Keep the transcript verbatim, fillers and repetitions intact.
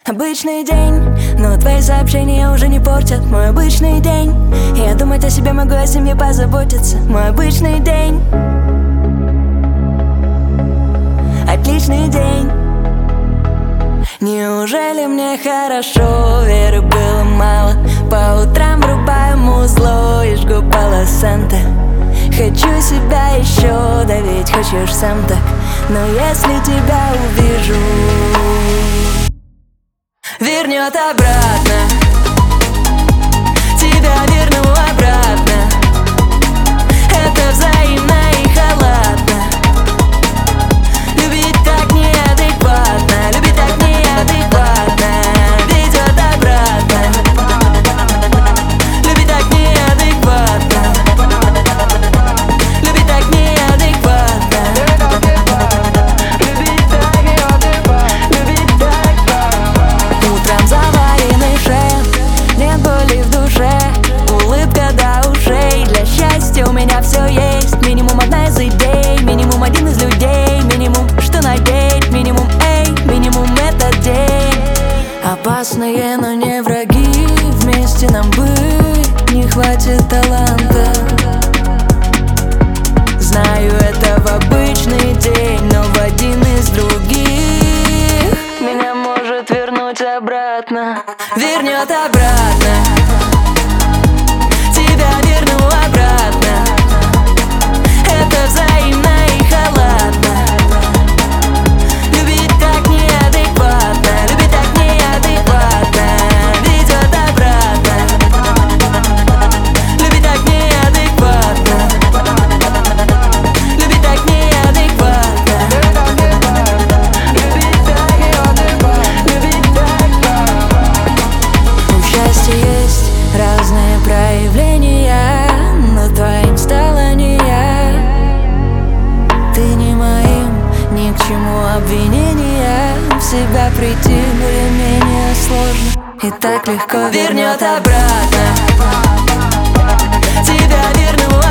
Обычный день, но твои сообщения уже не портят мой обычный день. Я думать о себе могу, о семье позаботиться. Мой обычный день. Отличный день. Неужели мне хорошо? Веры было мало. По утрам врубаю музло и жгу полосанта. Хочу себя еще, да ведь хочешь сам так. Но если тебя увижу, вернет обратно. Тебя верну обратно. Это взаимно и халатно. Любить так неадекватно. Любить так неадекватно. Ведет обратно. Любить так неадекватно. Любить так неадекватно. Любить так неадекватно. Любить так. Утром заваренный шеф, нет боли в душе, улыбка до ушей. Для счастья у меня все есть. Минимум одна из идей, минимум один из людей, минимум что надеть, минимум эй, минимум этот день. Опасные, но не враги, вместе нам быть не хватит таланта. Знаю, это в обычный день, но в один из других меня может вернуть обратно. Вернет обратно. Тебя верну обратно. Это взаимно и халатно. Любить так неадекватно. Любить так неадекватно. Ведет обратно. Любить так неадекватно. Любить так неадекватно. Любить так неадекватно. Любить так. У счастья есть разные проявления, но твоим стала не я. Ты не моим, ни к чему обвинения. В себя прийти более-менее сложно и так легко вернет обратно. Тебя верну